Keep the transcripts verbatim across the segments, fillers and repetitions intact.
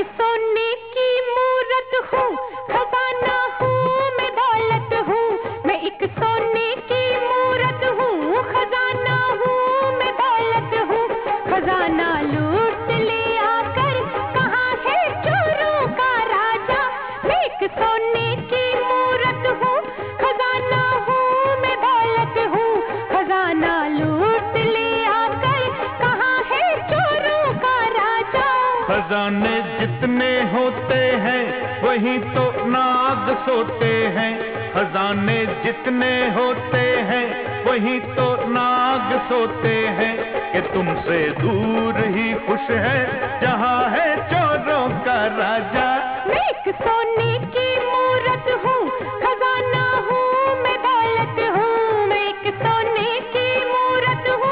सोने की मूरत हूँ, खजाना हूँ, मैं दौलत हूँ। मैं एक सोने की मूरत हूँ, खजाना हूँ, मैं दौलत हूँ। खजाना लूट ले आकर, कहाँ है चोरों का राजा। मैं एक सोने की मूरत हूँ, खजाना हूँ, मैं दौलत हूँ। खजाना लूट ले आकर, कहाँ है चोरों का राजा। खजाने जितने होते हैं वही तो नाग सोते हैं। खजाने जितने होते हैं वही तो नाग सोते हैं। कि तुमसे दूर ही खुश है जहाँ है चोरों का राजा। मैं एक सोने की मूरत हूँ, खजाना हूँ, मैं दौलत हूँ। मैं एक सोने की मूरत हूँ।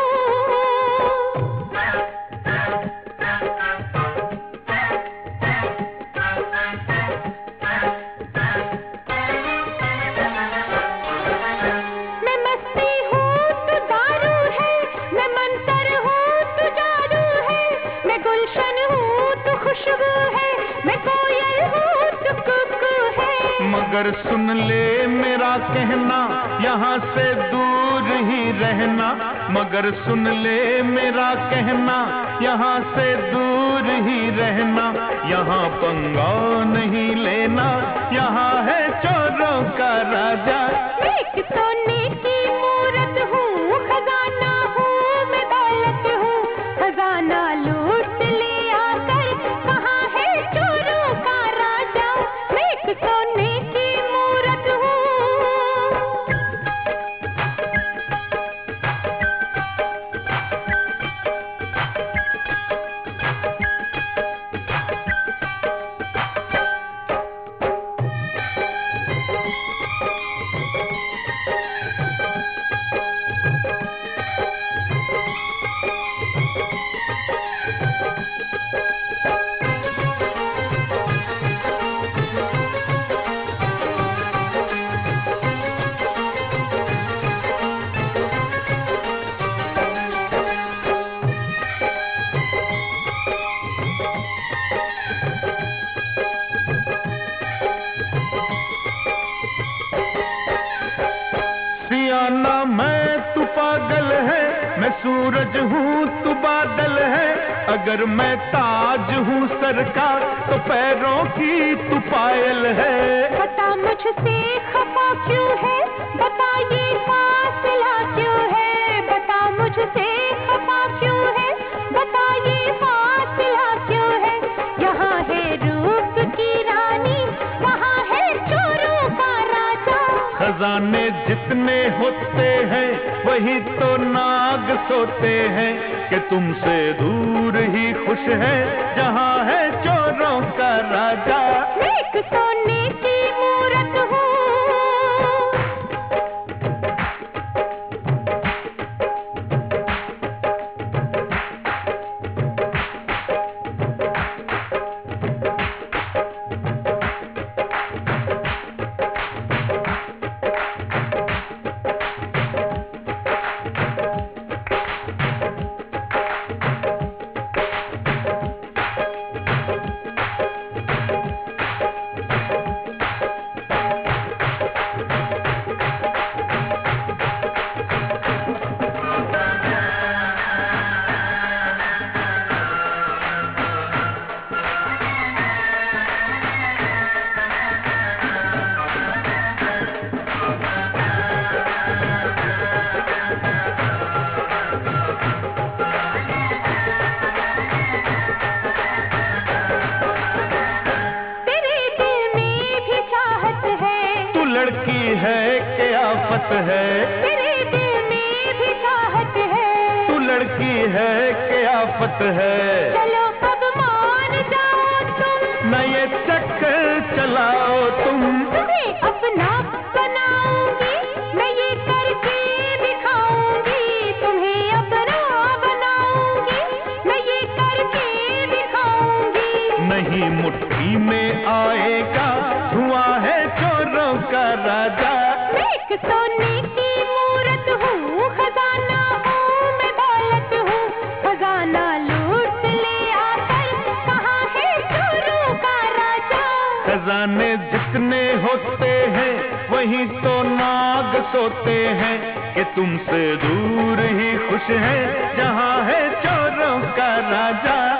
मैं मस्ती हूँ तो दारू है, मैं मंतर हूँ तो जादू है। मैं गुलशन हूँ तो खुशबू है, मैं कोयल हूँ तो कुकू है। मगर सुन ले मेरा कहना, यहाँ से दूर ही रहना। मगर सुन ले मेरा कहना, यहाँ से दूर ही रहना। यहाँ पंगा नहीं लेना, यहाँ है चोरों का राजा। मैं एक सोने की मूरत हूँ, खजाना हूँ, मैं दौलत हूँ। खजाना लूट ले आकर, कहाँ है चोरों का राजा। मैं एक सोने की मूरत हूँ। सियाना मैं तू पागल है, मैं सूरज हूँ तू बादल है। अगर मैं ताज हूँ सर का तो पैरों की तू पायल है। बता मुझसे खफा क्यों है, बता ये फासला क्यों है। बता मुझसे खफा क्यों है, बता ये फासला क्यों है। यहाँ है रूप की रानी, वहाँ है चोरों का राजा। खजाने जितने होते हैं वही तो नाग सोते हैं। कि तुमसे दूर ही खुश है जहाँ है चोरों का राजा। मैं एक सोने की मूरत हूँ। लड़की है कि आफत है। तेरे दिल में भी चाहत है। तू लड़की है कि आफत है। चलो अब मान जाओ तुम, न ये चक्कर चलाओ तुम। तुम्हें अपना बनाऊंगी, मैं ये करके दिखाऊंगी। तुम्हें अपना बनाऊंगी, मैं ये करके दिखाऊंगी। नहीं मुट्ठी में आएगा, धुआं है चोरों का राजा। मैं एक सोने की मूरत हूँ, खजाना हूँ, मैं दौलत हूँ। खजाना लूट ले आकर, कहाँ है चोरों खजाने जितने होते हैं वहीं तो नाग सोते हैं, कि तुमसे दूर ही खुश है जहाँ है चोरों का राजा।